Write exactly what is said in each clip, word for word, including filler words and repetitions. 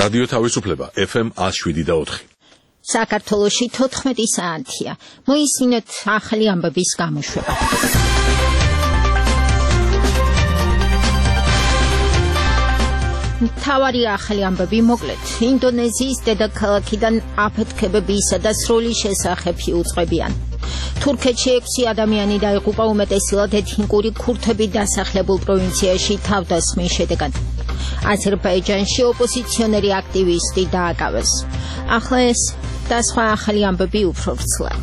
რადიო თავისუფლება ეფ ემ one oh seven და four. საქართველოში თოთხმეტი საათია. მოისმინოთ ახალი ამბების გამოშვება. თავარი ახალი ამბები მოკლედ. ინდონეზიის დედაქალაქიდან აფეთქებებისა და სროლის შესახებ იუწყებიან. თურქეთში ექვსი ადამიანი დაიღუპა უმეტესად ეთნიკური ქურთები დასახლებულ პროვინციაში თავდასხმის შედეგად. აზერბაიჯანში ოპოზიციონერი აქტივისტი დააკავეს. ახლა ეს და სხვა ახალი ამბები უფრო ვრცლად.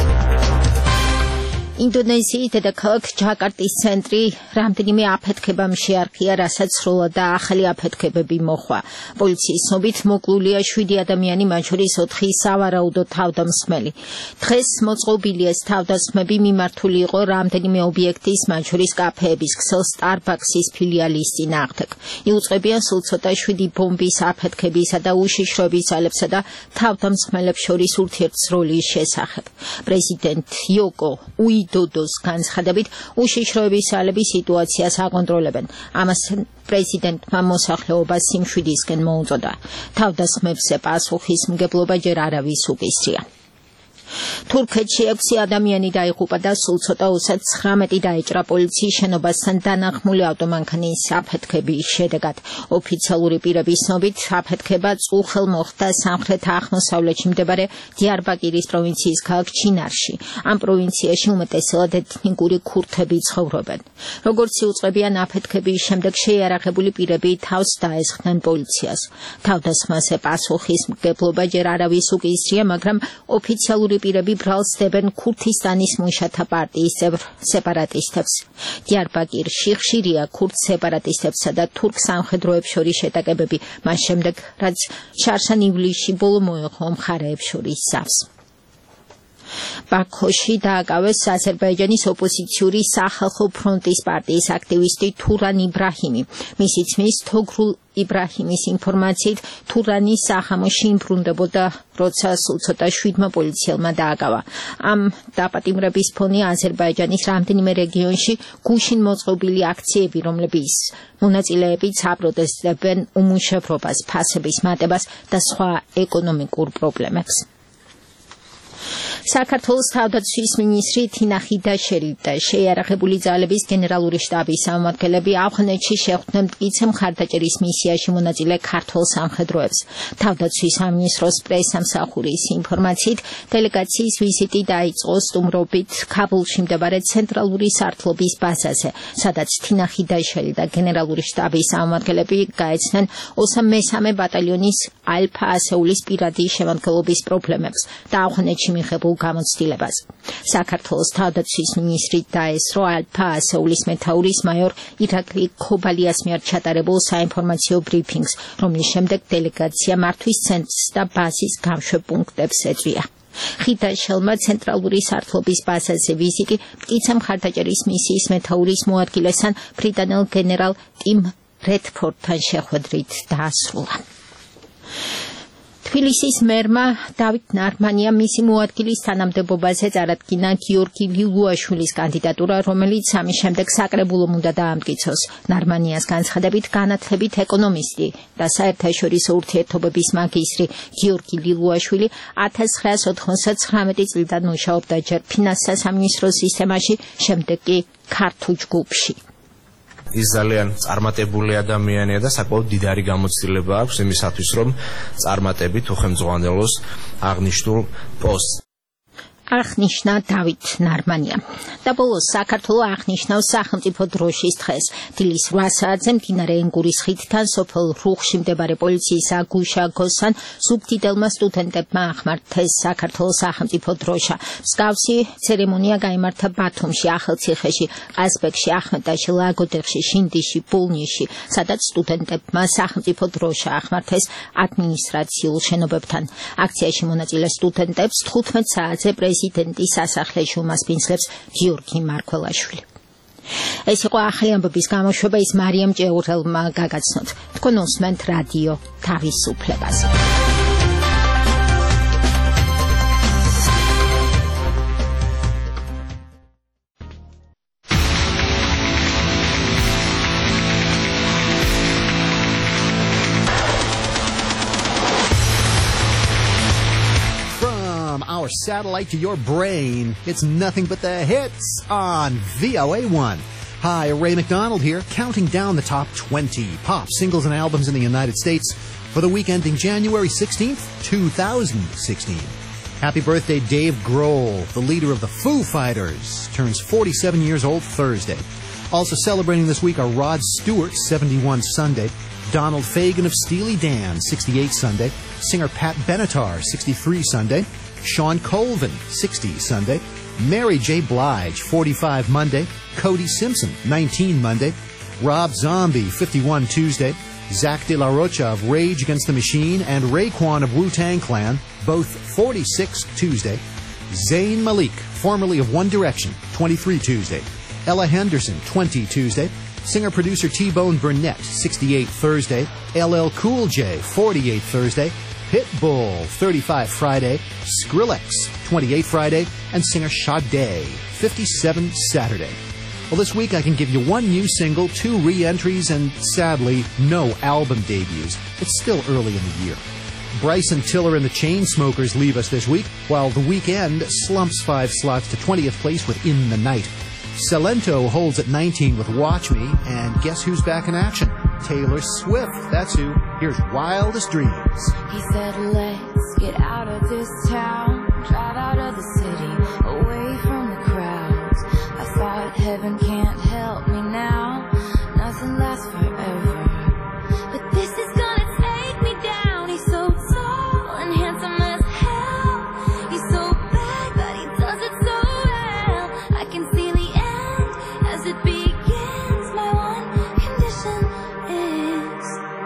ინდონეზიის დედაქალაქ ჯაკარტის ცენტრი რამდენიმე აფეთქებამ შეარყია, რასაც სრულად და ახალი აფეთქებები მოხვა. პოლიციის ცნობით მოკლულია შვიდი ადამიანი, მათ შორის ოთხი სავარაუდო თავდამსხმელი. დღეს მოწყობილი ეს თავდასხმები მიმართული იყო რამდენიმე ობიექტის, მათ შორის კაფეების ქსელ სტარბაქსის ფილიალის წინააღმდეგ. იუწყებიან სულ ცოტა შვიდი ბომბის აფეთქებისა და უშიშროების ძალებსა და თავდამსხმელებს შორის ურთიერთსროლის შესახებ. პრეზიდენტ იოკო უი დოდოს განცხადებით, უშიშროების ძალები სიტუაციას აკონტროლებენ. ამასთან პრეზიდენტმა მოსახლეობას სიმშვიდისკენ მოუწოდა. თავდასხმებზე პასუხისმგებლობა ჯერ არავის უკისრია. თურქეთში ექვსი ადამიანი დაიღუპა და სულ ცოტა ოცდათხმეტი დაეჭრა პოლიციის შენობასთან დანახმული ავტომანქანის აფეთქების შედეგად. ოფიციალური პირების ცნობით, აფეთქება წუხელ მოხდა სამხრეთ-აღმოსავლეთში მდებარე დიარბაკირის პროვინციის ქალაქ ჩინარში. ამ პროვინციაში უმეტესად ეთნიკური ქურთები ცხოვრობენ. როგორც იუწყებიან, აფეთქების შემდეგ შეიარაღებული პირები თავს დაესხნენ პოლიციას. თავდასხმაზე პასუხისმგებლობა ჯერ არავის უკისრია, მაგრამ ოფიციალური პირები ბრალს დებენ ქურთისტანის მუშათა პარტიის წევრ სეპარატისტებს. დიარბაკირში ხშირია ქურთ სეპარატისტებსა და თურქ სამხედროებს შორის შეტაკებები, მას შემდეგ, რაც შარშან ივლისში ბოლო მოეღო მხარეებს შორის სავს. ბაქოში დააკავეს აზერბაიჯანის ოპოზიციური სახალხო ფრონტის პარტიის აქტივისტი თურან იბრაჰიმი. მისი ძმის თოგრულ იბრაჰიმის ინფორმაციით, თურანი სახამოში იმბრუნდებოდა, როცა სულ ცოტა შვიდმა პოლიციელმა დააკავა. ამ დაპატიმრების ფონი აზერბაიჯანის რამდენიმე რეგიონში გუშინ მოწყობილი აქციები, რომლებიც მონაწილეებიც აპროტესტებენ უმუშევრობას, ფასების მატებას და სხვა ეკონომიკურ პრობლემებს. საქართველოს თავდაცვის მინისტრი თინა ხიდაშელი და შეიარაღებული ძალების გენერალური შტაბის წარმომადგენლები ავღანეთში შეხვდნენ მტკიცე მხარდაჭერის მისიაში მონაწილე ქართველ სამხედროებს. თავდაცვის სამინისტროს პრესსამსახურის ინფორმაციით, დელეგაციის ვიზიტი დაიწყო სტუმრობით ქაბულში მდებარე ცენტრალური სარდლობის ბაზაზე, სადაც თინა ხიდაშელი და გენერალური შტაბის წარმომადგენლები გაეცნენ ოსამ მესამე ბატალიონის ალფა ასეულის პირადი შემადგენლობის პრობლემებს და ავღანეთში მიღებულ გამოცდილებას. საქართველოს თავდაცვის მინისტრი დაესწრო ალფა ასეულის მეთაურის მაიორ ირაკლი ქობალიას მიერ ჩატარებულ საინფორმაციო ბრიფინგს, რომლის შემდეგ დელეგაცია მართვის ცენტრს და ბაზის გამშვებ პუნქტებს ეწვია. ხიდაშელმა ცენტრალური სარდლობის ბაზაზე ვიზიტი მტკიცე მხარდაჭერის მისიის მეთაურის მოადგილესთან ბრიტანელ გენერალ ტიმ რედფორდთან შეხვედრით დაასრულა. თბილისის მერმა დავით ნარმანიამ მისი მოადგილის თანამდებობაზე წარადგინა გიორგი ლიულუაშვილის კანდიდატურა, რომელიც ამის შემდეგ საკრებულომ უნდა დაამტკიცოს. ნარმანიას განცხადებით, განათლებით ეკონომისტი და საერთაშორისო ურთიერთობების მაგისტრი გიორგი ლიულუაშვილი ათას ცხრაას ოთხმოცდათცხრამეტი წლიდან მუშაობდა ჯერ ფინანსთა სამინისტროს სისტემაში, შემდეგ კი ქართულ ჯგუფში. ის ძალიან წარმატებული ადამიანია და საკმაოდ დიდარი გამოცდილება აქვს იმისათვის, რომ წარმატებით უხელმძღვანელოს აღნიშნულ პოსტს. აღნიშნა დავით ნარმანია. და ბოლოს საქართველო აღნიშნავს სახელმწიფო დროშის დღეს. დილის რვა საათზე მდინარე ენგურის ხიდთან სოფელ რუხში მდებარე პოლიციის აგუშა გოსან ზუგდიდელმა სტუდენტებმა ახმართეს საქართველოს სახელმწიფო დროშა. მსგავსი ცერემონია გაიმართა ბათუმში, ახალციხეში, ყაზბეგში, ახმეტაში, ლაგოდეხში, შინდიში, ბოლნისში, სადაც სტუდენტებმა სახელმწიფო დროშა ახმართეს ადმინისტრაციულ შენობებთან. აქციაში მონაწილე სტუდენტებს თხუთმეტ საათზე პრეზიდენტის სასახლეში უმასპინძლებს გიორგი მარქველაშვილი. ეს იყო ახალი ამბების გამოშვება, ის მარიამ ჭეურელმა გაგაცნოთ. თქვენ უსმენთ რადიო თავისუფლებას. satellite to your brain. It's nothing but the hits on V O A one. Hi, Ray McDonald here, counting down the top twenty pop singles and albums in the United States for the week ending January sixteenth, two thousand sixteen. Happy birthday, Dave Grohl, the leader of the Foo Fighters, turns forty-seven years old Thursday. Also celebrating this week are Rod Stewart, seventy-one Sunday, Donald Fagen of Steely Dan, sixty-eight Sunday, singer Pat Benatar, sixty-three Sunday, Sean Colvin, sixty Sunday, Mary J. Blige, forty-five Monday, Cody Simpson, nineteen Monday, Rob Zombie, fifty-one Tuesday, Zach De La Rocha of Rage Against the Machine, and Raekwon of Wu-Tang Clan, both forty-six Tuesday, Zayn Malik, formerly of One Direction, twenty-three Tuesday, Ella Henderson, twenty Tuesday, singer-producer T-Bone Burnett, sixty-eight Thursday, L L Cool J, forty-eight Thursday, Pitbull, thirty-five Friday, Skrillex, twenty-eight Friday, and singer Sade, fifty-seven Saturday. Well, this week I can give you one new single, two re-entries, and sadly, no album debuts. It's still early in the year. Bryson Tiller and the Chainsmokers leave us this week, while The Weeknd slumps five slots to twentieth place with In the Night. Salento holds at nineteen with Watch Me, and guess who's back in action? Taylor Swift. That's who. Here's Wildest Dreams. He said, let's get out of this town, drive out of the city, away from the crowds. I thought heaven can't help me now, nothing lasts forever. But this is gonna take me down. He's so tall and handsome as hell. He's so bad, but he does it so well. I can see the end as it begins. My one condition is,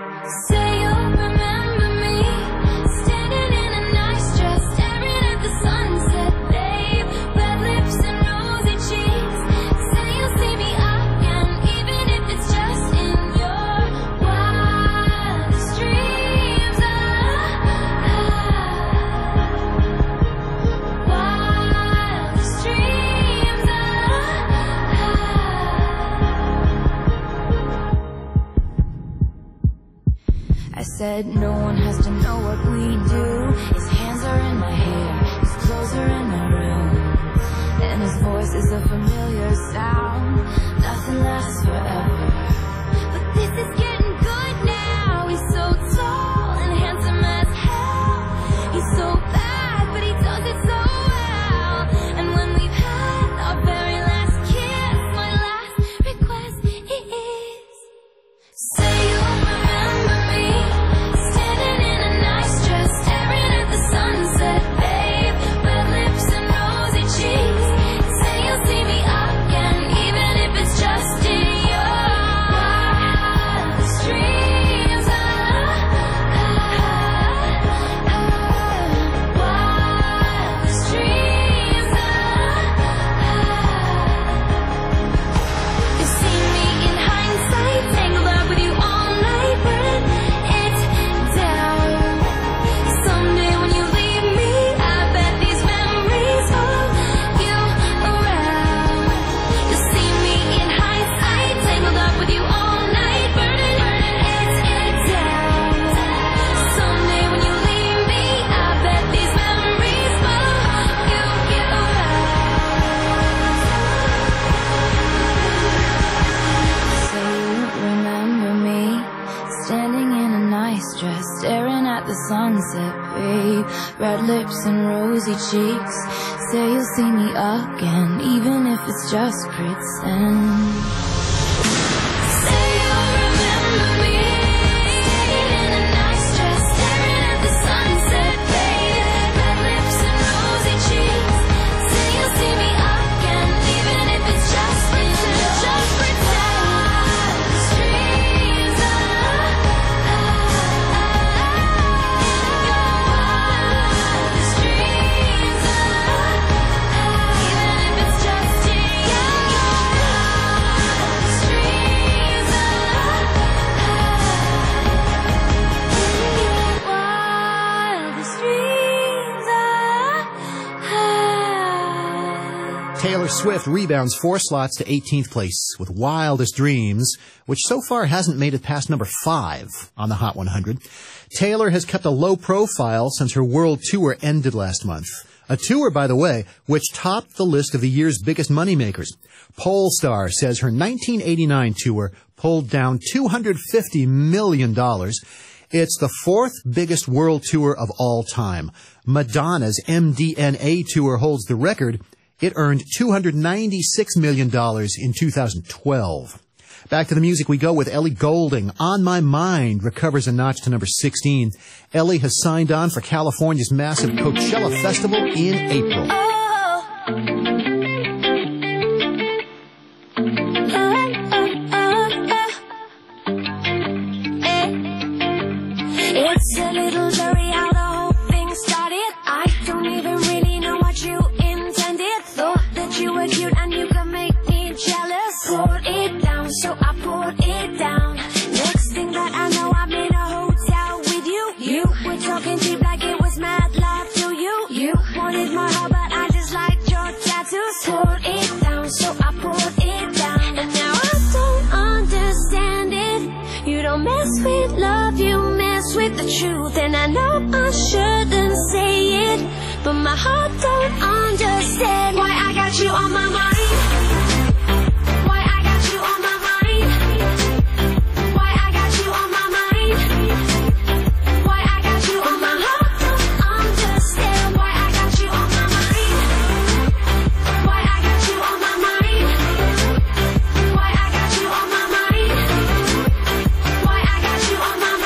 say you'll remember me, standing in a nice dress, staring at the sunset, babe. Red lips and rosy cheeks. Say you'll see me again, even if it's just in your wildest dreams. Ah, ah, wildest dreams. Ah, ah. I said no one has to know what we do. His hands are in my hair, his clothes are in my room, and his voice is a familiar sound. Nothing lasts forever, but this is getting good now. He's so tall and handsome as hell. He's so bad, but he does it so well. And when we've had our very last kiss, my last request is, say you'll remember me, standing in a nice dress, staring at the sunset, babe. Red lips and rosy cheeks. Say you'll see me again, even if it's just in your wildest dreams. Ah, ah, ah, wildest dreams. Ah, ah. You see me in hindsight, tangled up with you all night, burning it down. Someday when you leave me, I bet these memories follow you around. You see me in hindsight, tangled up with you all night, burning, burning it down. Someday when you leave me, I bet these memories follow you around. Say you remember me, standing in a nice dress, staring at the sunset, babe. Red lips and rosy cheeks. Say you'll see me again, even if it's just pretend. Say you'll remember me, standing in a nice dress, staring at the sunset, babe. Red lips and rosy cheeks. Say you'll see me again, even if it's just pretend. Just pretend. Wildest dreams. Ah, ah, ah, wildest dreams. Ah, ah, even if it's just in your wildest dreams. Ah, ah, wildest dreams. Ah, ah. Taylor Swift rebounds four slots to eighteenth place with Wildest Dreams, which so far hasn't made it past number five on the Hot one hundred. Taylor has kept a low profile since her world tour ended last month. A tour, by the way, which topped the list of the year's biggest moneymakers. Polestar says her nineteen eighty-nine tour pulled down two hundred fifty million dollars. It's the fourth biggest world tour of all time. Madonna's M D N A tour holds the record. It earned two hundred ninety-six million dollars in two thousand twelve. Back to the music we go with Ellie Goulding. On My Mind recovers a notch to number sixteen. Ellie has signed on for California's massive Coachella Festival in April. It's a little blurry how the whole thing started. I don't even really know what you intended. Thought that you were cute and you could make me jealous. Poured it down, so I poured it down. Next thing that I know, I'm in a hotel with you. You were talking cheap like it was mad love to you. You wanted my heart, but I just liked your tattoos. Poured it down, so I poured it down. And now I don't understand it. You don't mess with love, you mess with the truth. And I know I shouldn't say it, but my heart don't understand why I got you on my mind. Why I got you on my mind. Why I got you on my mind. Why I got you on my heart don't understand why I got you on my mind. Why I got you on my mind. Why I got you on my mind. Why I got you on my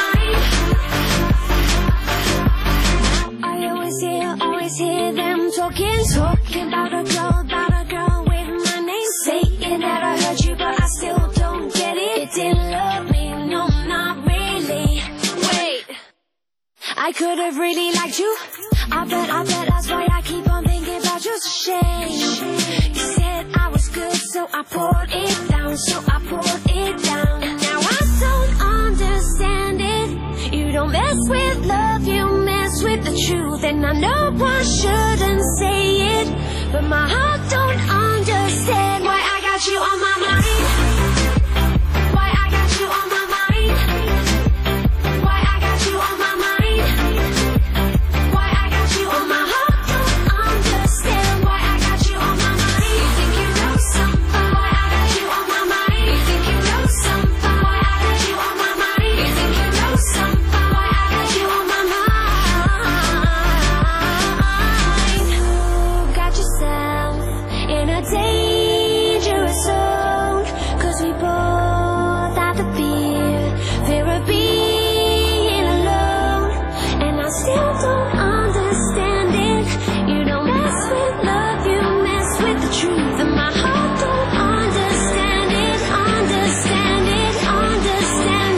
mind. I always hear, always hear them talking, talking about a girl, about a girl with my name, saying that I heard you, but I still don't get it. It didn't love me, no, not really. Wait, I could have really liked you. I bet, I bet that's why I keep on thinking about you. It's a shame. You said I was good, so I poured it down, so I poured it down. And now I don't understand it. You don't mess with love, you mess with the truth. And I know I shouldn't say it, but my heart don't understand why I got you on my mind. Why I got you on my mind. Why I got you on my mind. Why I got you on my heart don't understand why I got you on my mind. You think you know something? Why I got you on my mind. You think you know something? Why I got you on my mind. You think you know something? Why I got you on my mind. You got yourself in a dangerous zone, 'cause we both have the fear, fear of being alone. And I still don't understand it. You don't mess with love, you mess with the truth. And my heart don't understand it, understand it, understand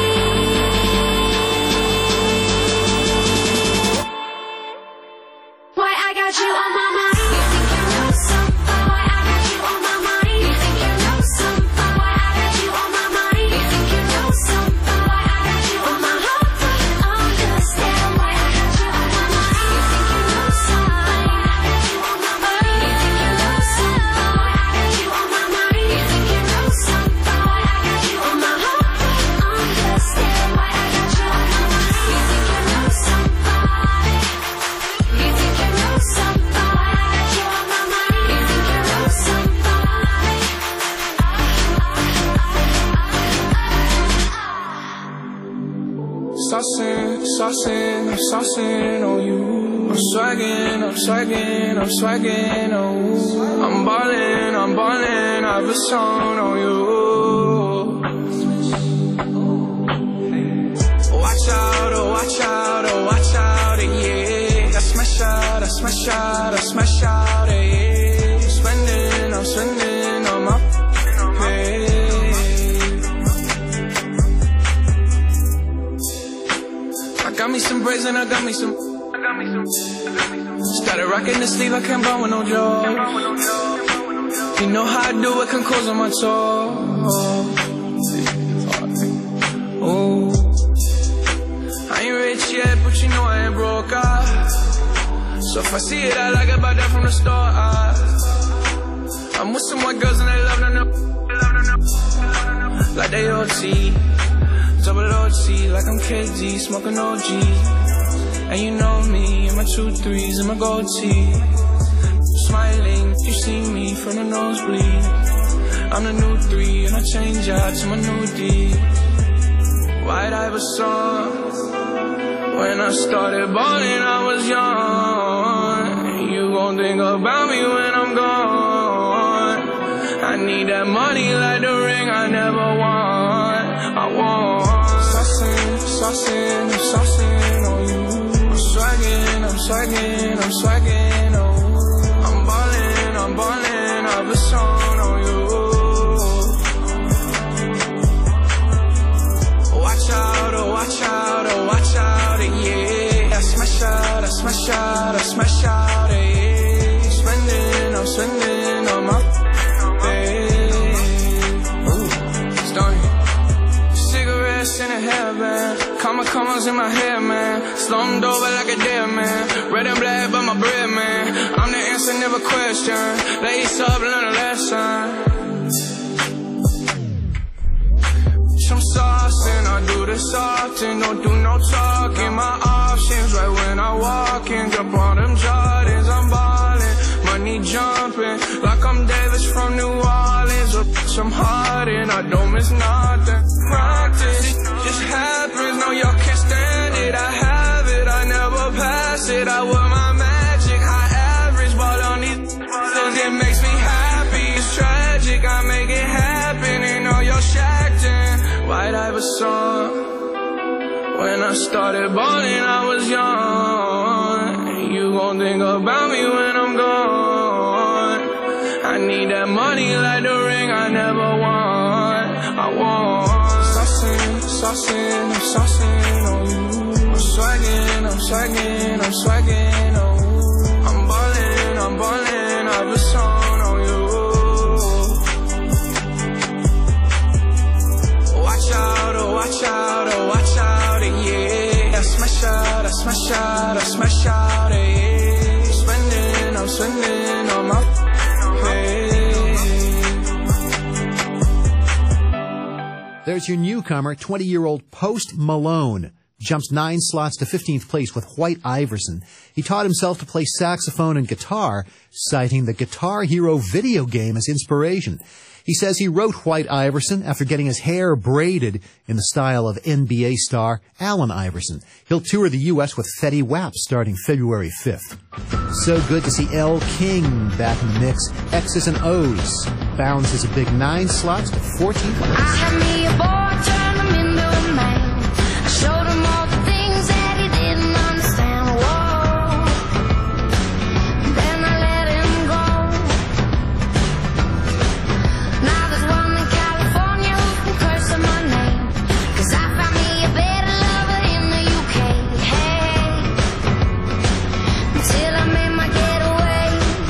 it. Why I got you on my mind. You think you know something? Why I got you on my mind. You think you know something? Why I got you on my mind. You think you know something? Why I got you on my heart don't understand why I got you on my mind. You think you know something? Why I got you on my mind. You think you know something? Why I got you on my mind. You think you know something? Why I got you on my heart don't understand why I got you on my mind. You think you know something? You think you know something? Why I got you on my mind. You think you know something? Saucing, saucing, I'm saucing on you. I'm swagging, I'm swagging, I'm swagging on you. I'm ballin', I'm ballin', I have a song on you. Watch out, oh watch out, oh watch out, yeah. I smash out, I smash out, I smash out, yeah. I'm spending, I'm spending on my pay. I got me some braids and I got me some. I got me some. Started rocking the sleeve, I can't buy with no job. You know how I do it, can close on my toe. Oh, I ain't rich yet, but you know I ain't broke. Ah. So if I see it, I like it, buy that from the store. Ah. I'm with some white girls and they love them, like they O T. Double O G, like I'm K G, smoking O G. and you know me, and my two threes and my gold teeth. Smiling if you see me from the nosebleed. I'm the new three and I change out to my new D. White Iverson. When I started balling, I was young. You gon' think about me when I'm gone. I need that money like the ring I never won. I want saucing, saucing, I'm saucing on you. I'm swagging, I'm swagging, I'm swagging, oh. I'm ballin', I'm ballin', I've a song on you. Watch out, oh, watch out, oh, watch out, yeah. I smash out, I smash out, I smash out, yeah. Spending, I'm spending on my cigarettes in a hairband, comma commas in my hair, man. Slumped over like a dead man. Red and black, but my bread, man. I'm the answer, never question. Lace up, learn a lesson. Some sauce and I do this often. Don't do no talking. My options right when I walk in. Jump on them Jordans, I'm ballin'. Money jumping like I'm Davis from New Orleans. Or I'm hard and I don't miss nothing. Practice just happens. No, y'all can't stand it. I have it, I never pass it. I wear my magic, high average, ball on these. Cause it makes me happy. It's tragic, I make it happen. And all y'all shacked in. White Iverson. When I started balling, I was young. You gon' think about me when I'm gone. I need that money like the ring I never won. I want saucing, saucing, I'm saucing on you. I'm swagging, I'm swagging, I'm swagging, oh. I'm ballin', I'm ballin', I've a song on you. Watch out, oh, watch out, oh, watch out, yeah. I smash out, I smash out, I smash out, yeah. I'm spending, I'm spending on my pay. There's your newcomer, twenty-year-old Post Malone. Jumps nine slots to fifteenth place with White Iverson. He taught himself to play saxophone and guitar, citing the Guitar Hero video game as inspiration. He says he wrote White Iverson after getting his hair braided in the style of N B A star Allen Iverson. He'll tour the U S with Fetty Wap starting February fifth. So good to see Elle King back in the mix. X's and O's bounces a big nine slots to fourteenth place. I had me a boy, turned him into a man. I showed him all the things that he didn't understand. Whoa. Then I let him go. Now there's one in California who can curse on my name. Cause I found me a better lover in the U K. Hey, until I made my getaway.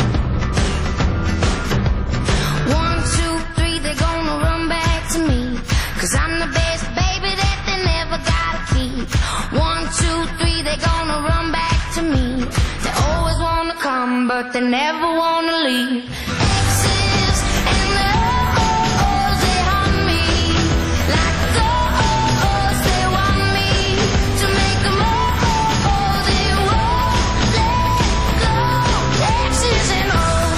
One, two, three, they're gonna run back to me. Cause I'm the best baby that they never gotta keep. One, two, three, they're gonna run back to me. They always wanna come, but they never wanna leave. X's and the O's, they haunt me. Like the O's, they want me to make them oh, they won't let go. X's and O's.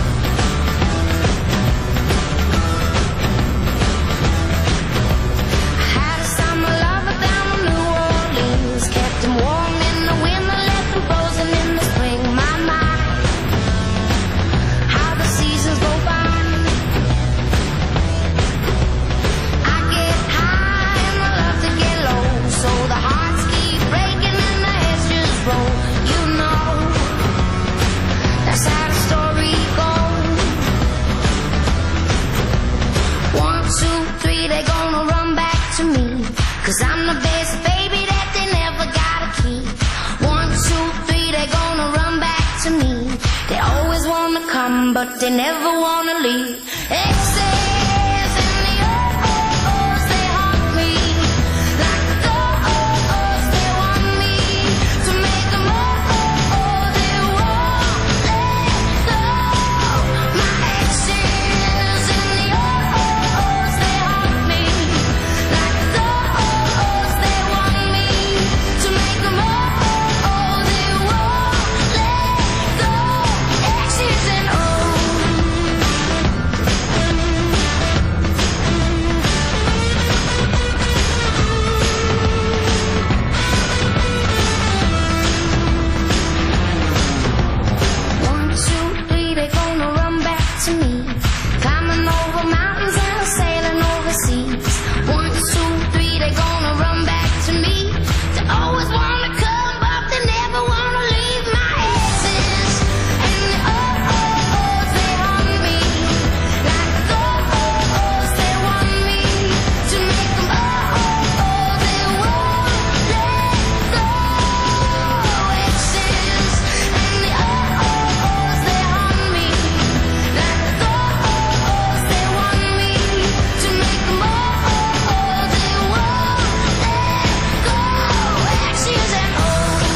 I had a summer lover down in New Orleans. Kept him warm in the winter, left him frozen in the spring. My, my, how the seasons go by. I get high and I love to get low. So the hearts keep breaking and the heads just roll. You know, that's how the story goes. One, two, three, they gonna run back to me. Cause I'm the best baby that they never gotta keep. One, two, three, they gonna run back to me. They always wanna come, but they never wanna leave. X's and the O's, they haunt me. Like the O's, they want me to make them oh, they won't let go. My X's and the O's, they haunt me. Like the O's, they want me to make them oh, Climbing over mountains and sailing overseas. One, two, three, they're gonna run back to me. They always wanna come, but they never wanna leave. My exes and the oh-oh-ohs, they haunt me. Like the oh-oh-ohs, they want me to make them oh-oh-oh, they won't let go. Exes and the oh-oh-ohs, they haunt me. Like the oh-oh-ohs, they want me to make them oh-oh-oh, they won't let go. Exes and oh.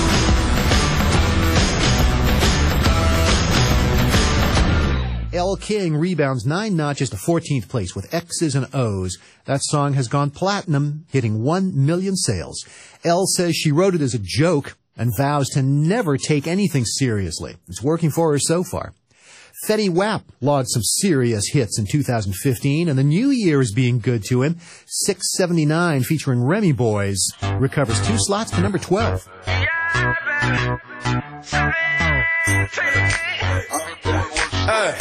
Elle King rebounds nine notches to fourteenth place with X's and O's. That song has gone platinum, hitting one million sales. Elle says she wrote it as a joke and vows to never take anything seriously. It's working for her so far. Fetty Wap logged some serious hits in two thousand fifteen, and the new year is being good to him. six seventy-nine, featuring Remy Boys, recovers two slots to number twelve. Hey,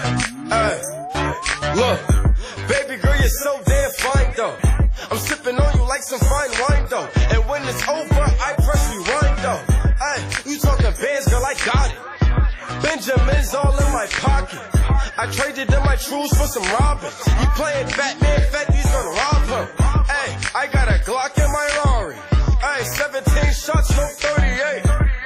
hey, look, baby girl, you're so damn fine, though. I'm sipping on you like some fine wine, though. And when it's over, I press rewind, though. Hey, you talking bands, girl, I got it. Benjamin's all in my pocket. I traded in my trues for some robins. You playing Batman, Fetty's gonna rob him. Hey, I got a Glock in my Rari. Hey, seventeen shots, no thirty-eight.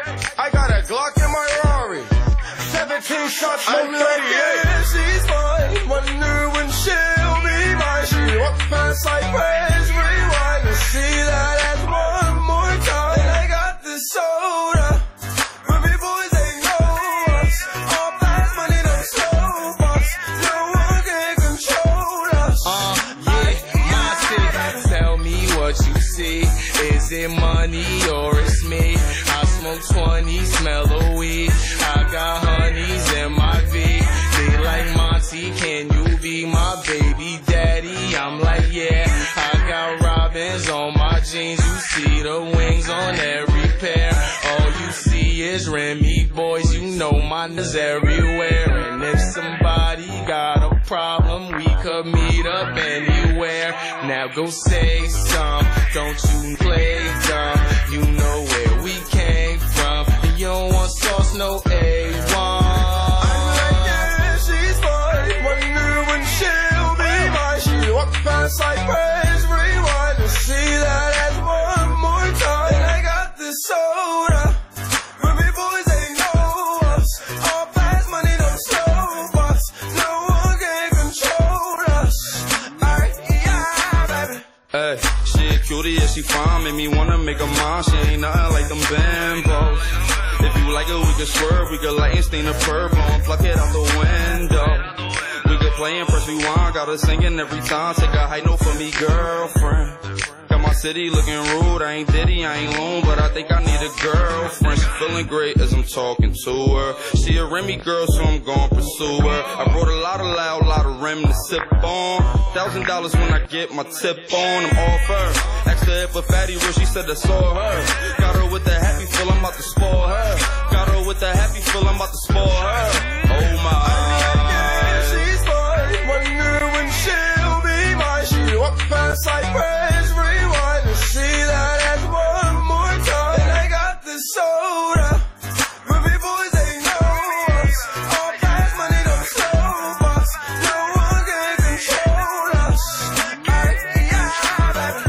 I got a Glock in my Rari. seventeen shots, no thirty-eight. Yeah, she's fine. Wonder when she'll be mine. She walk past like praise, rewind and see that as one more time. And I got this soda. Ruby boys, they know us. All fast money, no slow us. No one can control us. Uh, yeah, my shit. Tell me what you see. Is it money or it's me? I smoke twenty, smell a weed. I got honeys in my V. They like Monty, can you be my baby daddy? I'm like, yeah. I got robins on my jeans. You see the wings on every pair. All you see is Remy Boys. You know mine is everywhere. And if somebody got a problem, we could meet up anywhere. Now go say some. Don't you play dumb. You know where we came from. And you don't want sauce, no A one. I'm like, yeah, she's fine. Wonder when she'll be mine. She walk past like praise, rewind and see that as one more time. And I got this soda. Ruby boys, they know us. All fast money, no slow us. No one can control us. Alright, yeah, baby. Hey, she a cutie, yeah, she fine. Make me wanna make her mine. She ain't nothing like them bimbos. If you like it, we can swerve. We can light and stain the purple and pluck it out the window. We could play and press rewind. Got her singing every time. Take a high note for me, girlfriend. Got my city looking rude. I ain't Diddy, I ain't Loon, but I think I need a girlfriend. She feeling great as I'm talking to her. She a Remy girl, so I'm gon' pursue her. I brought a lot of loud, lot of Rem to sip on. Thousand dollars when I get my tip on. I'm off her. Asked her if a fatty where she said I saw her. Got her with the happy feel, I'm about to spoil her. Got her with the happy feel, I'm about to spoil her. Oh my. She's fine. Wonder when she'll be mine. She walk past like praise, rewind and see that as one more time. And I got this soda. Ruby boys, they know us. All fast money, no slow us. No one can control us. Alright, yeah, baby.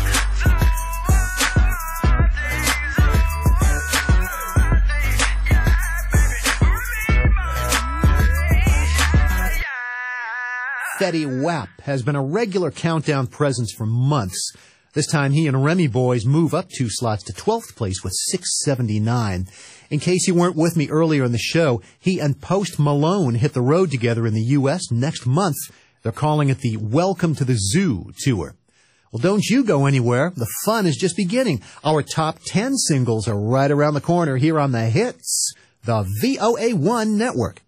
Fetty Wap has been a regular countdown presence for months. This time he and Remy Boys move up two slots to twelfth place with six seventy-nine. In case you weren't with me earlier in the show, he and Post Malone hit the road together in the U S next month. They're calling it the Welcome to the Zoo tour. Well, don't you go anywhere. The fun is just beginning. Our top ten singles are right around the corner here on The Hits, the V O A one network.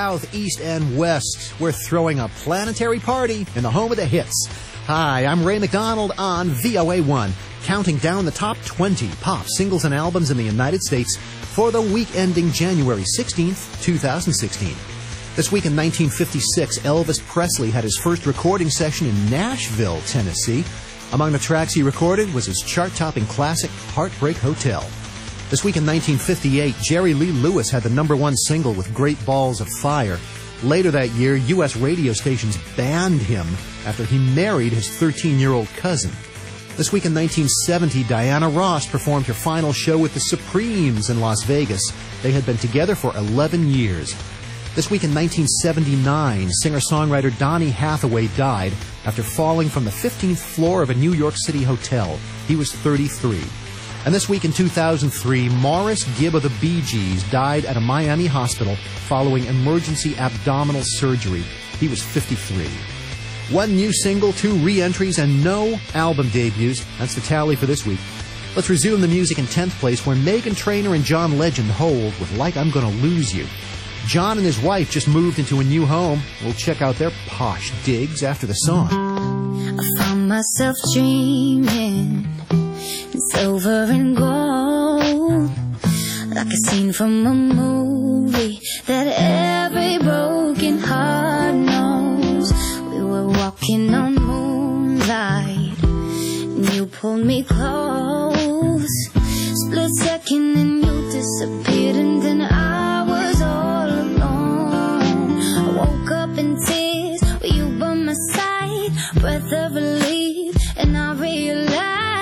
south, east, and west. We're throwing a planetary party in the home of the hits. Hi, I'm Ray McDonald on V O A one, counting down the top twenty pop singles and albums in the United States for the week ending January sixteenth, twenty sixteen. This week in nineteen fifty-six, Elvis Presley had his first recording session in Nashville, Tennessee. Among the tracks he recorded was his chart-topping classic, Heartbreak Hotel. This week in nineteen fifty-eight, Jerry Lee Lewis had the number one single with Great Balls of Fire. Later that year, U S radio stations banned him after he married his thirteen-year-old cousin. This week in nineteen seventy, Diana Ross performed her final show with the Supremes in Las Vegas. They had been together for eleven years. This week in nineteen seventy-nine, singer-songwriter Donny Hathaway died after falling from the fifteenth floor of a New York City hotel. He was thirty-three. And this week in two thousand three, Morris Gibb of the Bee Gees died at a Miami hospital following emergency abdominal surgery. He was fifty-three. One new single, two re-entries, and no album debuts. That's the tally for this week. Let's resume the music in tenth place, where Meghan Trainor and John Legend hold with Like I'm Gonna Lose You. John and his wife just moved into a new home. We'll check out their posh digs after the song. I found myself dreaming in silver and gold, like a scene from a movie that every broken heart knows. We were walking on moonlight and you pulled me close. Split second and you disappeared, and then I was all alone. I woke up in tears with you by my side, breath of relief, and I realized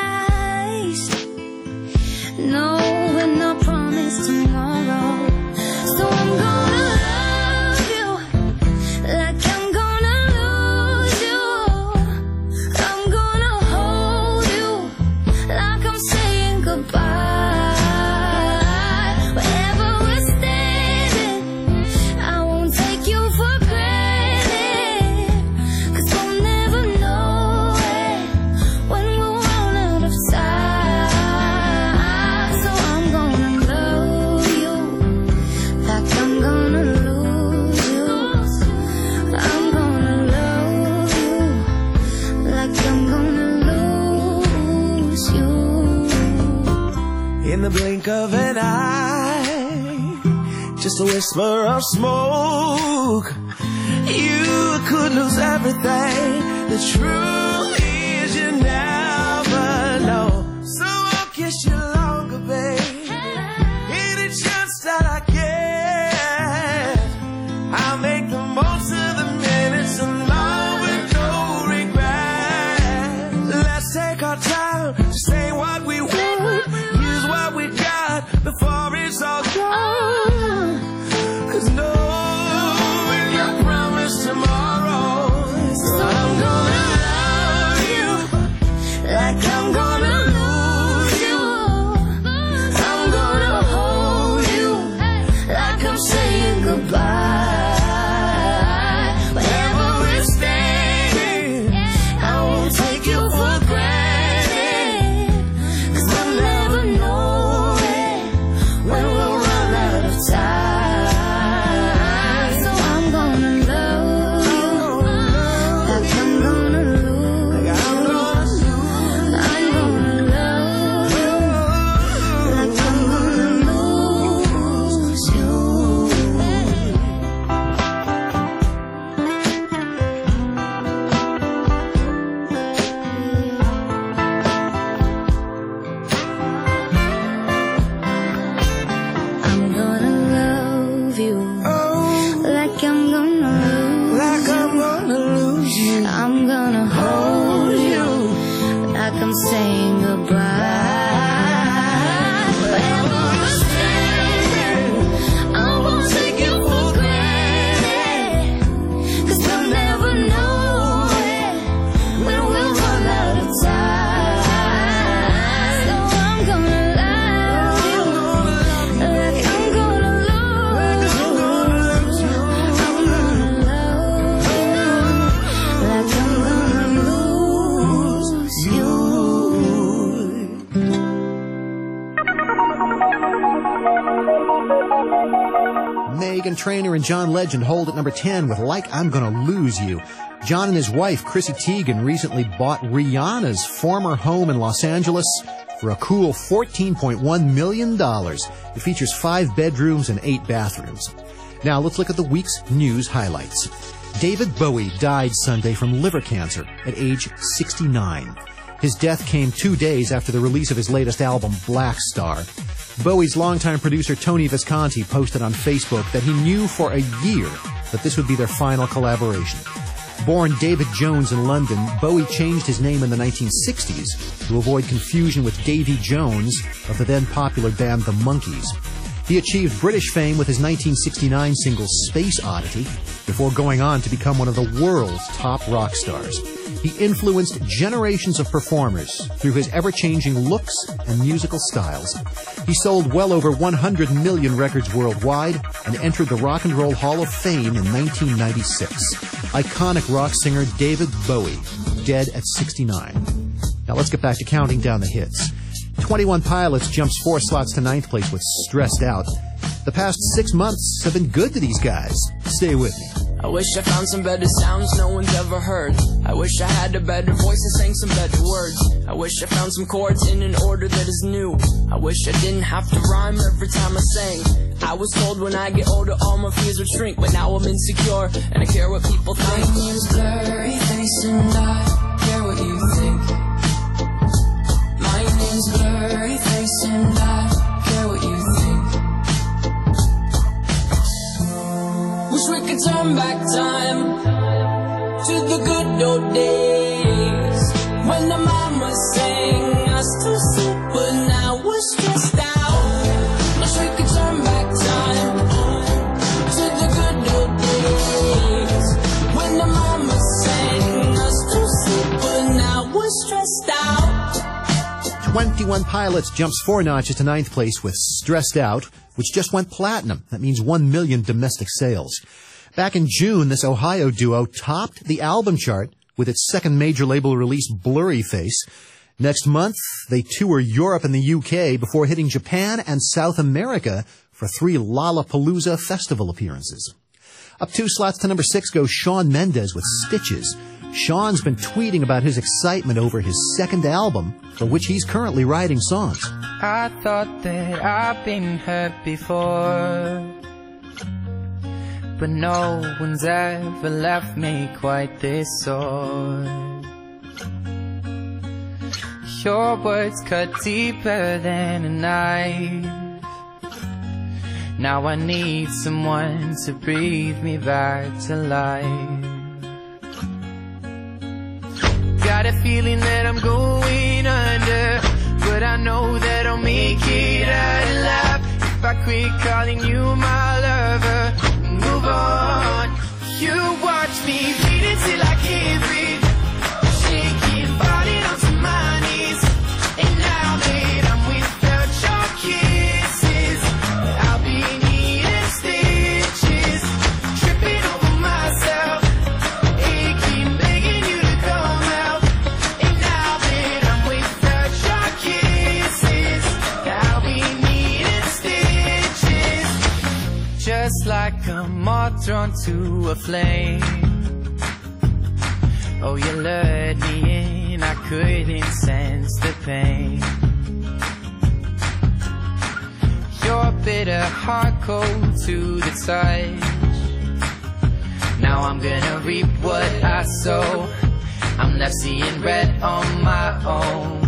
no, we're not promised tomorrow. So I'm gonna love you like I'm gonna lose you. I'm gonna hold you like I'm saying goodbye. Wherever we're standing, I won't take you for granted, 'cause we'll never know it when we'll run out of sight. So I'm gonna love you like I'm gonna lose you. I'm gonna love you like I'm gonna lose you. In the blink of an eye, just a whisper of smoke, you could lose everything. The truth is you never know. So I'll kiss you longer, babe. Any chance that I get, I'll make the most of the minutes alone with no regret. Let's take our time to say what we want, use what we got before it's all gone. 'Cause no, we're not promised tomorrow. So I'm gonna love you like I'm gonna lose you. I'm gonna hold you like I'm saying goodbye. Wherever we're standing, I won't take you for granted, 'cause we'll never know it when we'll run out of time. So I'm gonna love you like I'm gonna lose you. I'm gonna love you like I'm gonna lose you. I'm gonna love you like I'm gonna lose Like I'm gonna lose you. I'm gonna hold you like I'm saying goodbye. Wherever we're standing, I won't take you for granted, 'cause we'll never know it when we'll run out of time. So I'm gonna love you like I'm gonna lose you. I'm gonna love you like I'm gonna lose you. Trainor and John Legend hold at number ten with Like I'm Gonna Lose You. John and his wife, Chrissy Teigen, recently bought Rihanna's former home in Los Angeles for a cool fourteen point one million dollars. It features five bedrooms and eight bathrooms. Now let's look at the week's news highlights. David Bowie died Sunday from liver cancer at age sixty-nine. His death came two days after the release of his latest album, Black Star. Bowie's longtime producer Tony Visconti posted on Facebook that he knew for a year that this would be their final collaboration. Born David Jones in London, Bowie changed his name in the nineteen sixties to avoid confusion with Davy Jones of the then popular band The Monkees. He achieved British fame with his nineteen sixty-nine single Space Oddity before going on to become one of the world's top rock stars. He influenced generations of performers through his ever-changing looks and musical styles. He sold well over one hundred million records worldwide and entered the Rock and Roll Hall of Fame in nineteen ninety-six. Iconic rock singer David Bowie, dead at sixty-nine. Now let's get back to counting down the hits. twenty-one Pilots jumps four slots to ninth place with Stressed Out. The past six months have been good to these guys. Stay with me. I wish I found some better sounds no one's ever heard. I wish I had a better voice and sang some better words. I wish I found some chords in an order that is new. I wish I didn't have to rhyme every time I sang. I was told when I get older all my fears would shrink, but now I'm insecure and I care what people think. My name's Blurry Face and I care what you think. My name's Blurry Face and I care what you think. Wish we could turn back time to the good old days when the mama sang us to sleep, but now we're stressed out. Wish we could turn back time to the good old days when the mama sang us to sleep, but now we're stressed out. twenty-one Pilots jumps four notches to ninth place with Stressed Out, which just went platinum. That means one million domestic sales. Back in June, this Ohio duo topped the album chart with its second major label release, Blurry Face. Next month, they tour Europe and the U K before hitting Japan and South America for three Lollapalooza festival appearances. Up two slots to number six goes Shawn Mendes with Stitches. Shawn's been tweeting about his excitement over his second album, for which he's currently writing songs. I thought that I've been hurt before, but no one's ever left me quite this sore. Your words cut deeper than a knife. Now I need someone to breathe me back to life. Got a feeling that I'm going under, but I know that I'll make it out alive if I quit calling you my lover. Move on. You watch me bleed until I can't breathe, shaking, falling onto my knees. And now that I'm without your kisses, I'll be needing stitches, tripping over myself, aching, begging you to come out. And now that I'm without your kisses, I'll be needing stitches. Just like a moth drawn to a flame. Oh, you lured me in, I couldn't sense the pain. Your bitter heart cold to the touch. Now I'm gonna reap what I sow. I'm left seeing red on my own.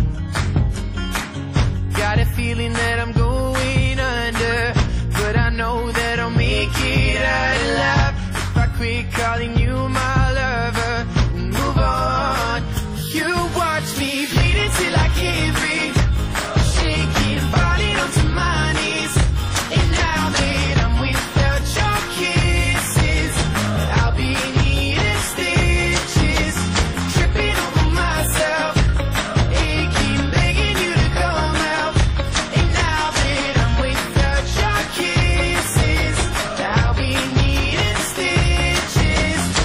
Got a feeling that I'm going under, but I know that I'll make it out alive if I quit calling you my lover. Move on. You watch me bleed until I can't breathe, shaking, falling onto my knees. And now that I'm without your kisses, I'll be needing stitches, tripping over myself, aching, begging you to come out. And now that I'm without your kisses, I'll be needing stitches.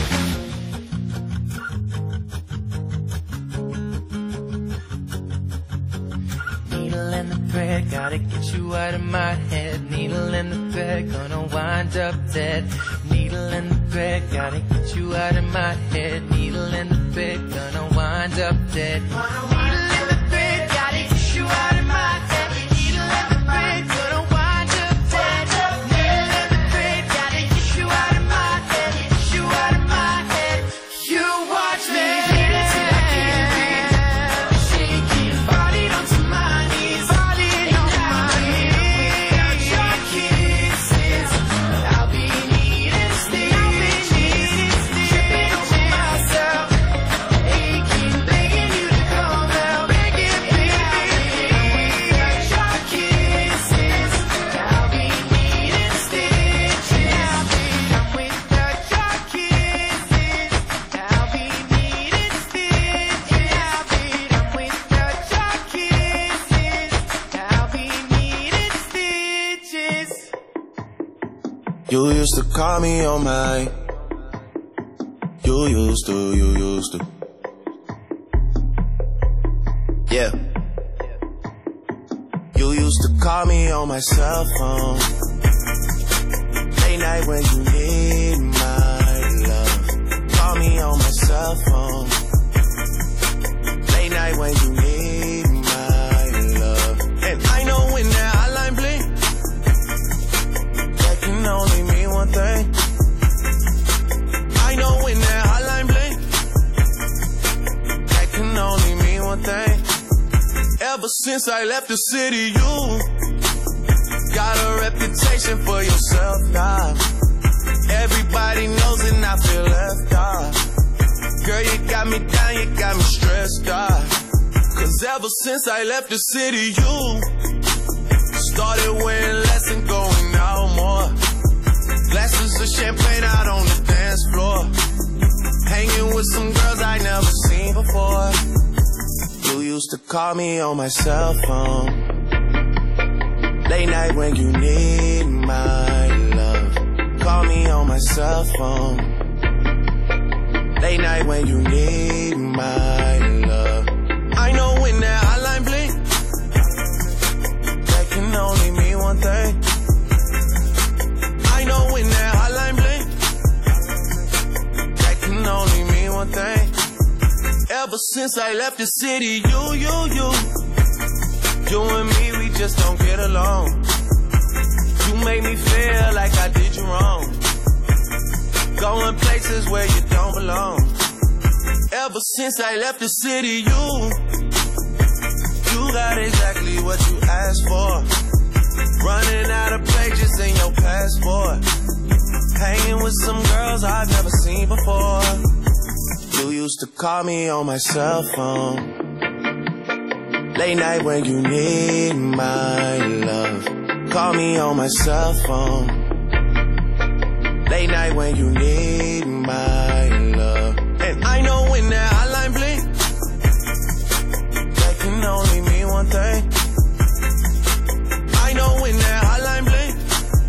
and the thread, gotta get you out of my head. Needle in the thread, gonna wind up dead. Needle in the thread, gotta get you out of my head. Needle in the thread, gonna wind up dead. Needle in the thread, gotta get you out of my head. Needle in the thread, gonna wind up dead. Needle in the thread, gotta get you out of my head. Get you out of my head. You watch me. You used to call me on my. You used to, you used to. Yeah. You used to call me on my cell phone. Late night when you need my love. Call me on my cell phone. Late night when you need my love. And I know when that hotline blink, that can only mean one thing. I know when that hotline blink, that can only mean one thing. Ever since I left the city, you got a reputation for yourself now. Everybody knows and I feel left out. Girl, you got me down, you got me stressed out. Cause ever since I left the city, you started wearing less and going out more. Glasses of champagne out on the dance floor. Hanging with some girls I never seen before. You used to call me on my cell phone. Late night when you need my love. Call me on my cell phone. Late night when you need my love. I know when that hotline blink, that can only mean one thing. I know when that hotline blink, that can only mean one thing. Ever since I left the city, you, you, you, you and me, we just don't get along. You make me feel like I did you wrong. Going places where you don't belong. Ever since I left the city, you, you got exactly what you asked for. Running out of pages in your passport. Hanging with some girls I've never seen before. You used to call me on my cell phone. Late night when you need my love. Call me on my cell phone. Late night when you need my love. And I know when that hotline blink, that can only mean one thing. I know when that hotline blink,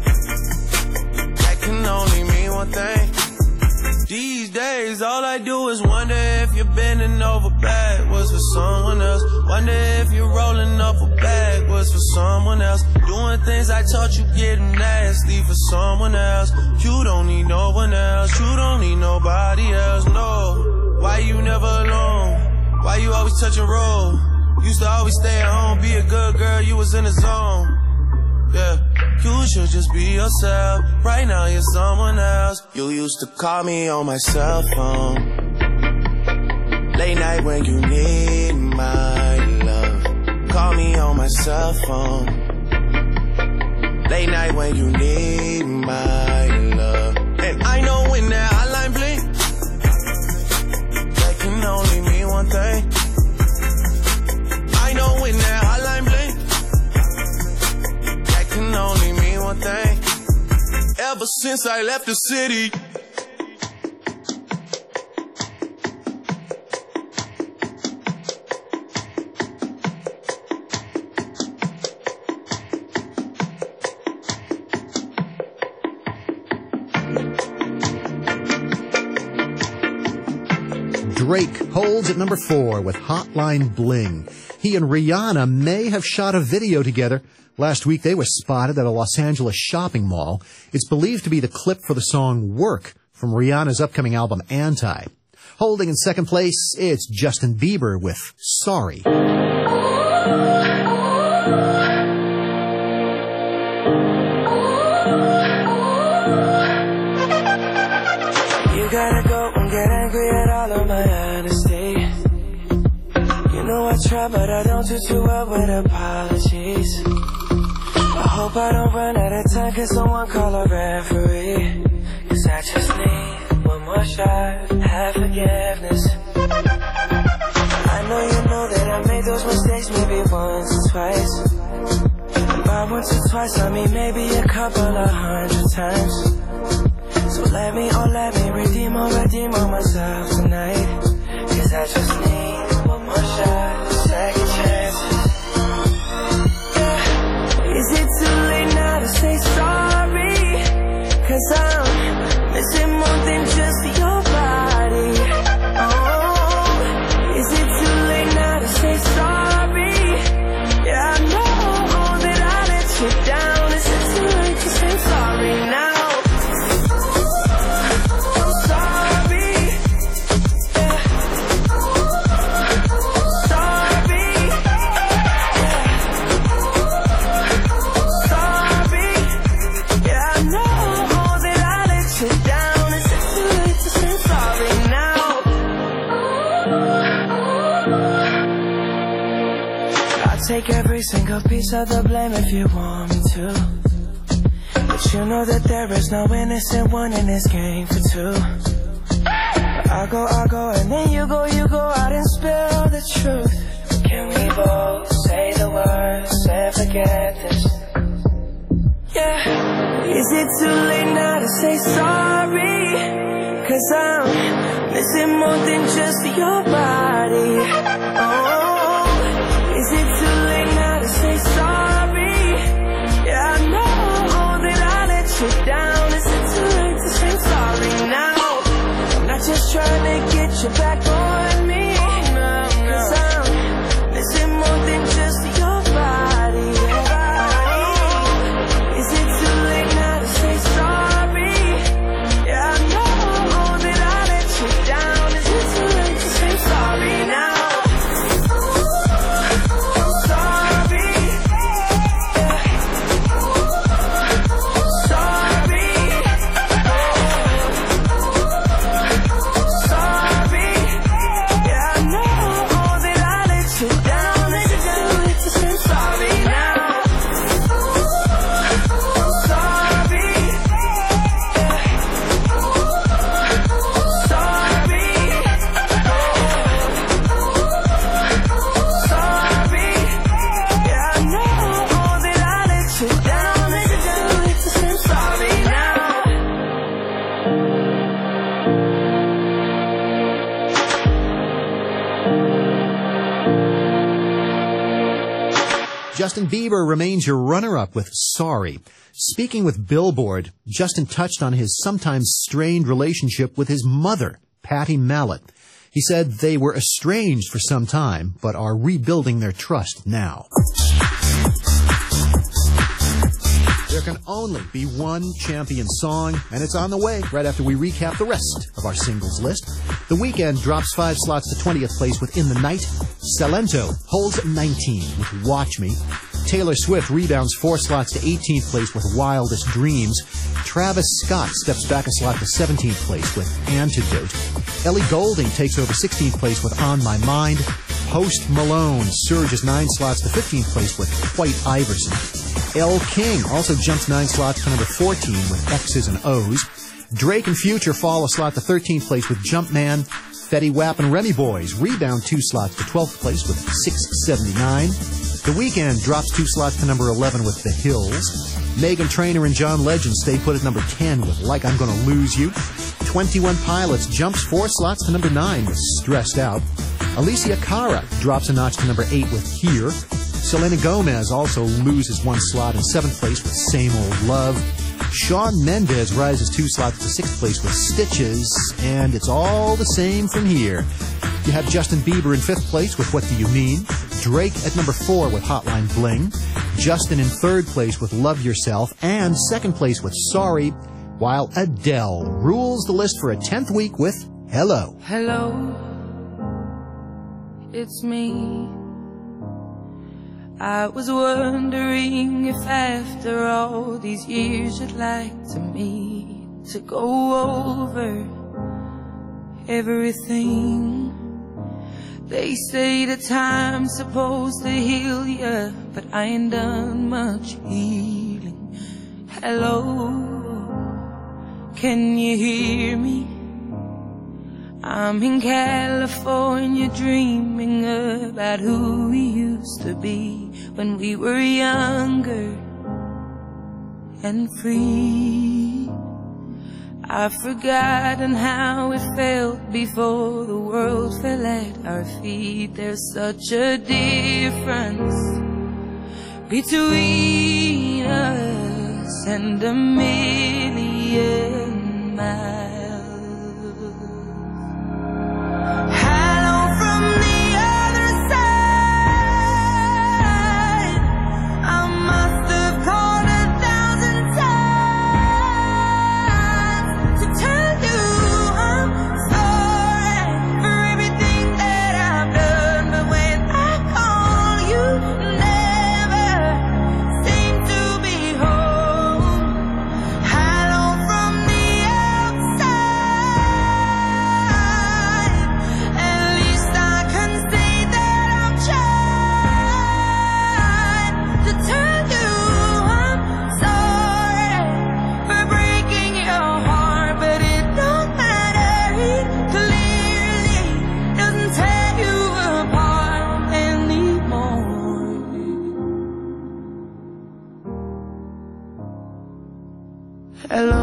that can only mean one thing. These days, all I do is wonder if you're bending over backwards for someone else. Wonder if you're rolling up a backwards for someone else. Doing things I taught you getting nasty for someone else. You don't need no one else. You don't need nobody else, no. Why you never alone? Why you always touch a roll? Used to always stay at home, be a good girl, you was in the zone. Yeah, you should just be yourself. Right now you're someone else. You used to call me on my cell phone. Late night when you need my love. Call me on my cell phone. Late night when you need my love. And I know when that hotline blink, that can only mean one thing. I know when that hotline blink, that can only mean one thing. Ever since I left the city. Drake holds at number four with Hotline Bling. He and Rihanna may have shot a video together. Last week they were spotted at a Los Angeles shopping mall. It's believed to be the clip for the song Work from Rihanna's upcoming album Anti. Holding in second place, it's Justin Bieber with Sorry. You gotta go and get angry at all of my honesty. You know I try, but I don't do too well with apologies. I hope I don't run out of time, cause someone call a referee. Cause I just need one more shot, have forgiveness. I know you know that I made those mistakes maybe once or twice. And by once or twice I mean maybe a couple of hundred times. So let me, oh let me redeem or redeem on myself tonight. Cause I just need one more shot, second chances. Yeah. Is it too late now to say sorry? Cause I'm missing more than just your body. Oh, is it too late now to say sorry? Yeah, I know that I let you down. Is it too late to say sorry now? Take every single piece of the blame if you want me to. But you know that there is no innocent one in this game for two. I go, I go, and then you go, you go out and spill the truth. Can we both say the words and forget this? Yeah. Is it too late now to say sorry? Cause I'm missing more than just your body. Oh, is it too late now to say sorry? Yeah, I know that I let you down. Is it too late to say sorry now? I'm not just trying to get you back on me. Cause I'm missing more than just your body. Is it too late now to say sorry? Yeah, I know that I let you down. Is it too late to say sorry now? Justin Bieber remains your runner-up with Sorry. Speaking with Billboard, Justin touched on his sometimes strained relationship with his mother, Patty Mallet. He said they were estranged for some time, but are rebuilding their trust now. There can only be one champion song, and it's on the way right after we recap the rest of our singles list. The Weeknd drops five slots to twentieth place with In the Night. Salento holds at nineteen with Watch Me. Taylor Swift rebounds four slots to eighteenth place with Wildest Dreams. Travis Scott steps back a slot to seventeenth place with Antidote. Ellie Goulding takes over sixteenth place with On My Mind. Post Malone surges nine slots to fifteenth place with White Iverson. Elle King also jumps nine slots to number fourteen with X's and O's. Drake and Future fall a slot to thirteenth place with Jumpman. Fetty Wap and Remy Boys rebound two slots to twelfth place with six seventy-nine. The Weeknd drops two slots to number eleven with The Hills. Meghan Trainor and John Legend stay put at number ten with Like I'm Gonna Lose You. twenty-one Pilots jumps four slots to number nine with Stressed Out. Alicia Cara drops a notch to number eight with Here. Selena Gomez also loses one slot in seventh place with Same Old Love. Shawn Mendes rises two slots to sixth place with Stitches, and it's all the same from here. You have Justin Bieber in fifth place with What Do You Mean? Drake at number four with Hotline Bling. Justin in third place with Love Yourself, and second place with Sorry, while Adele rules the list for a tenth week with Hello. Hello, it's me. I was wondering if after all these years you'd like to meet to go over everything. They say that time's supposed to heal ya, but I ain't done much healing. Hello, can you hear me? I'm in California dreaming about who we used to be when we were younger and free. I've forgotten how it felt before the world fell at our feet. There's such a difference between us and a million miles. Hello from the other side. I must have called a thousand times to tell you I'm sorry for everything that I've done, but when I call you never seem to be home. Hello from the outside. At least I can say that I've tried to tell you I'm sorry for breaking your heart, but it don't matter. It clearly doesn't tear you apart anymore. Hello,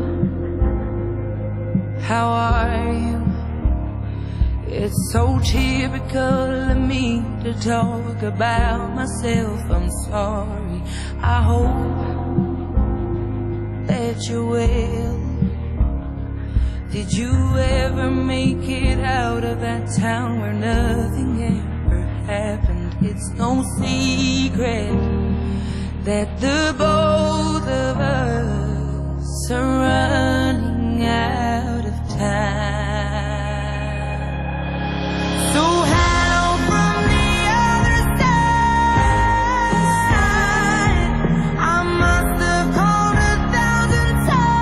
how are you? It's so typical of me to talk about myself. I'm sorry. I hope that you're well. Did you ever make it out of that town where nothing ever happened? It's no secret that the both of us are running out of time. So hello from the other side. I must have called a thousand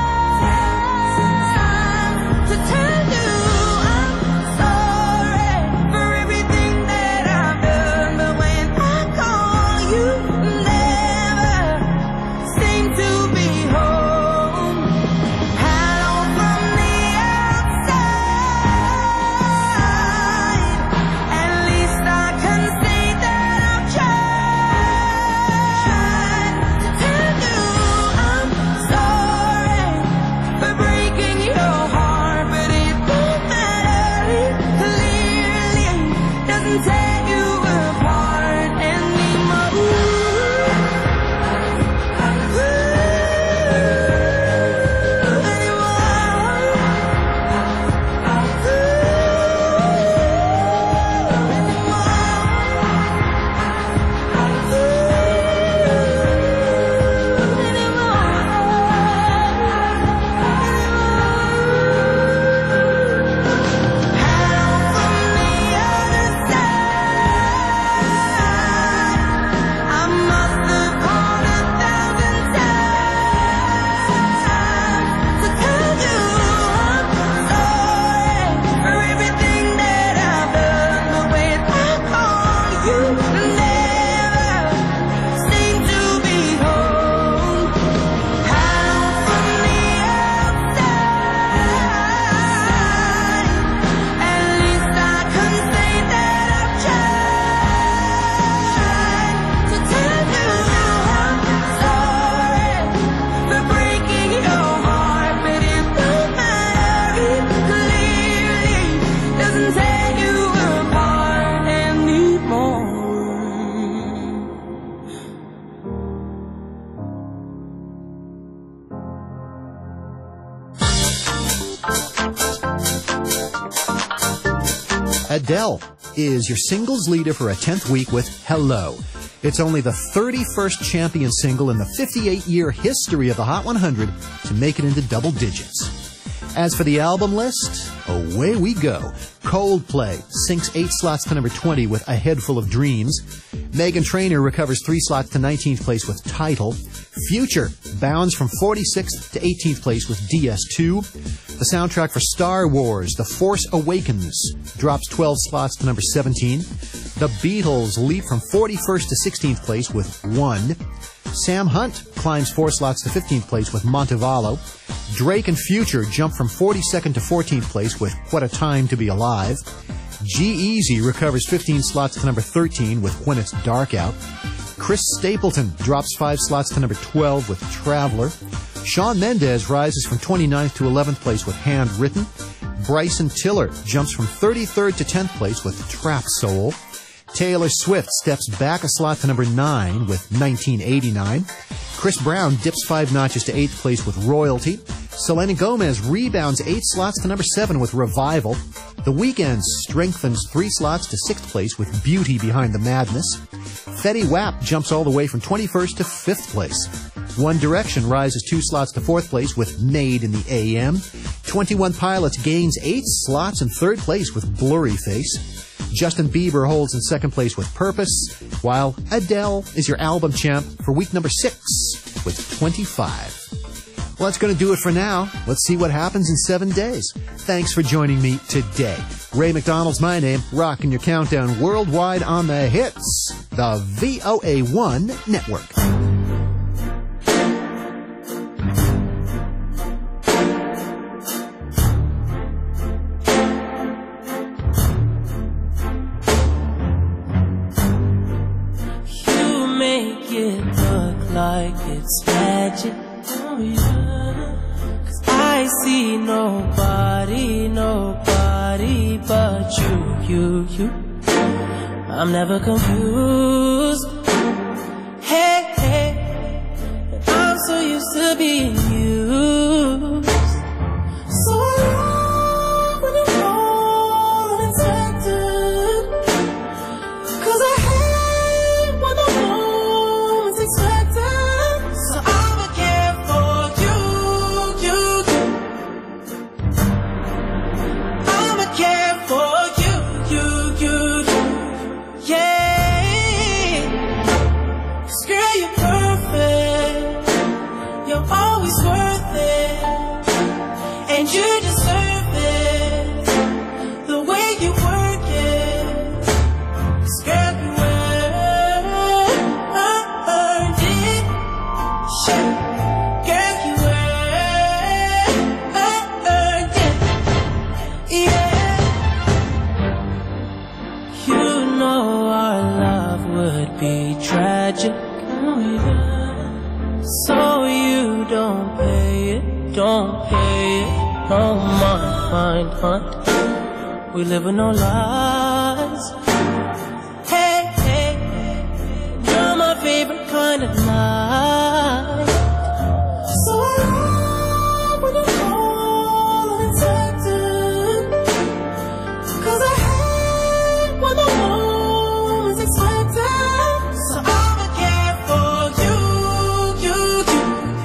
times to tell you I'm sorry for everything that I've done, but when I call you never seem to be home. Hello from the outside. At least I can say that I've tried to tell you I'm sorry for breaking your heart, but it won't matter. It clearly doesn't tear you apart anymore. Hello from the other side. Adele is your singles leader for a tenth week with Hello. It's only the thirty-first champion single in the fifty-eight-year history of the Hot one hundred to make it into double digits. As for the album list, away we go. Coldplay sinks eight slots to number twenty with A Head Full of Dreams. Meghan Trainor recovers three slots to nineteenth place with Title. Future bounds from forty-sixth to eighteenth place with D S two. The soundtrack for Star Wars, The Force Awakens, drops twelve slots to number seventeen. The Beatles leap from forty-first to sixteenth place with One. Sam Hunt climbs four slots to fifteenth place with Montevallo. Drake and Future jump from forty-second to fourteenth place with What a Time to Be Alive. G-Eazy recovers fifteen slots to number thirteen with When It's Dark Out. Chris Stapleton drops five slots to number twelve with Traveler. Shawn Mendes rises from twenty-ninth to eleventh place with Handwritten. Bryson Tiller jumps from thirty-third to tenth place with Trap Soul. Taylor Swift steps back a slot to number nine with nineteen eighty-nine. Chris Brown dips five notches to eighth place with Royalty. Selena Gomez rebounds eight slots to number seven with Revival. The Weeknd strengthens three slots to sixth place with Beauty Behind the Madness. Fetty Wap jumps all the way from twenty-first to fifth place. One Direction rises two slots to fourth place with Made in the A M. twenty-one Pilots gains eight slots in third place with Blurry Face. Justin Bieber holds in second place with Purpose, while Adele is your album champ for week number six with twenty-five. Well, that's going to do it for now. Let's see what happens in seven days. Thanks for joining me today. Ray McDonald's my name, rocking your countdown worldwide on the hits, the V O A one Network. Like it's magic, oh yeah. 'Cause I see nobody, nobody but you, you, you. I'm never confused. Hey, hey, I'm so used to being used. So long when you're all unexpected. 'Cause I hate when the moment's expected. Don't pay it, no mind, mind, mind. We live in no lies. Hey, hey, you're my favorite kind of night. So long when you're all unexpected. 'Cause I hate when the moment's expected. So I'ma care for you, you, you.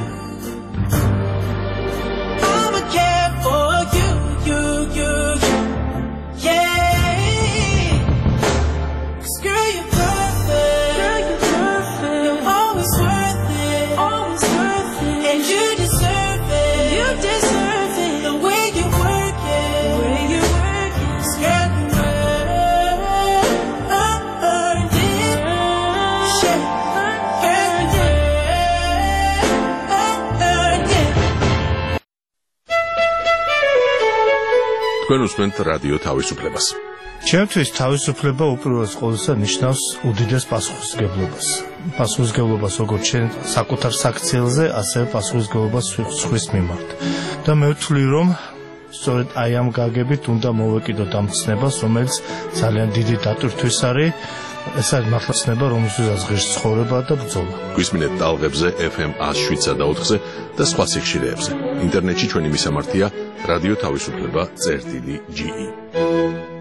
თქვენ უსმენთ რადიო თავისუფლებას. ჩემთვის თავისუფლება უპირველეს ყოვლისა ნიშნავს უდიდეს პასუხისმგებლობას. პასუხისმგებლობას როგორც შენ საკუთარ საქციელზე, ასევე პასუხისმგებლობას სხვის მიმართ. და მე ვთვლი, რომ სწორედ აი ამ გაგებით უნდა მოვეკიდოთ ამ ცნებას, რომელიც ძალიან დიდი დატვირთვის არის. ეს არის მართლა ცნება, რომელსაც ღირს ცხოვრება და ბრძოლა. გვისმინეთ ტალღებზე ეფ ემ one oh seven point four-ზე და სხვა სიხშირეებზე. ინტერნეტში ჩვენი მისამართია რადიო თავისუფლება წერტილი ჯი ი.